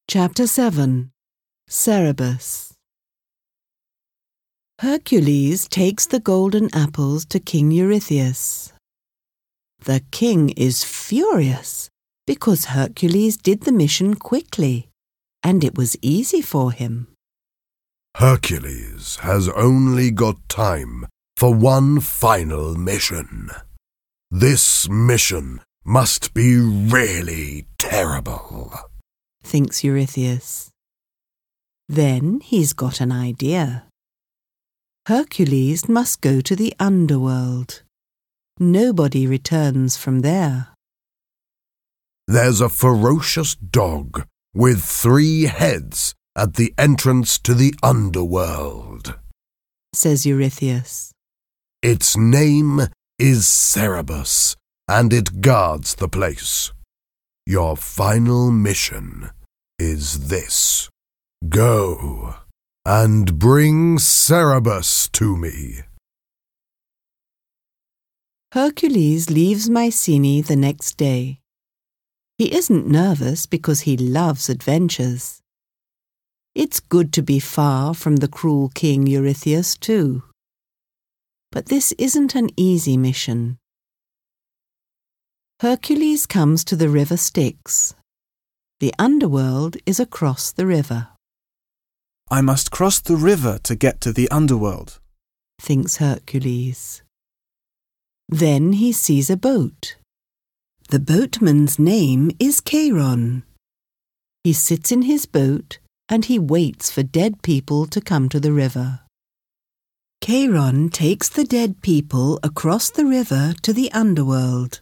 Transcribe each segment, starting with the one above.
Chapter 7 Cerberus. Hercules takes the golden apples to King Eurystheus. The king is furious because Hercules did the mission quickly, and it was easy for him. Hercules has only got time for one final mission. This mission must be really terrible, thinks Eurystheus. Then he's got an idea. Hercules must go to the underworld. Nobody returns from there. There's a ferocious dog with 3 heads at the entrance to the underworld, says Eurystheus. Its name is Cerberus, and it guards the place. Your final mission is this. Go and bring Cerberus to me. Hercules leaves Mycenae the next day. He isn't nervous because he loves adventures. It's good to be far from the cruel king Eurystheus too. But this isn't an easy mission. Hercules comes to the river Styx. The underworld is across the river. I must cross the river to get to the underworld, thinks Hercules. Then he sees a boat. The boatman's name is Charon. He sits in his boat and he waits for dead people to come to the river. Charon takes the dead people across the river to the underworld.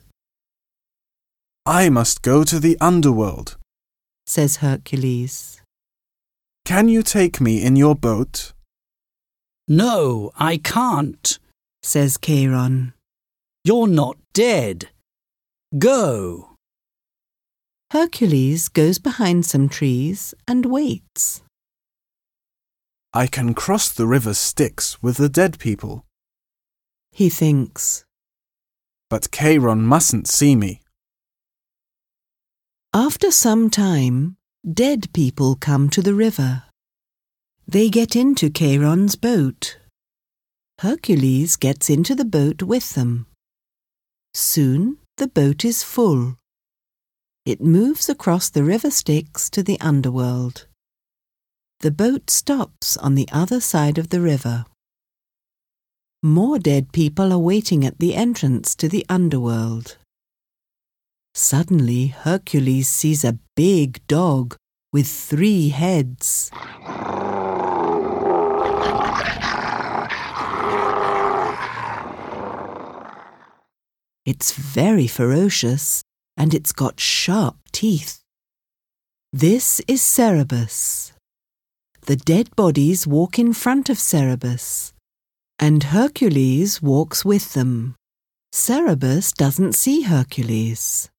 I must go to the underworld, says Hercules. Can you take me in your boat? No, I can't, says Charon. You're not dead. Go. Hercules goes behind some trees and waits. I can cross the river Styx with the dead people, he thinks. But Charon mustn't see me. After some time, dead people come to the river. They get into Charon's boat. Hercules gets into the boat with them. Soon the boat is full. It moves across the river Styx to the underworld. The boat stops on the other side of the river. More dead people are waiting at the entrance to the underworld. Suddenly, Hercules sees a big dog with 3 heads. It's very ferocious and it's got sharp teeth. This is Cerberus. The dead bodies walk in front of Cerberus, and Hercules walks with them. Cerberus doesn't see Hercules.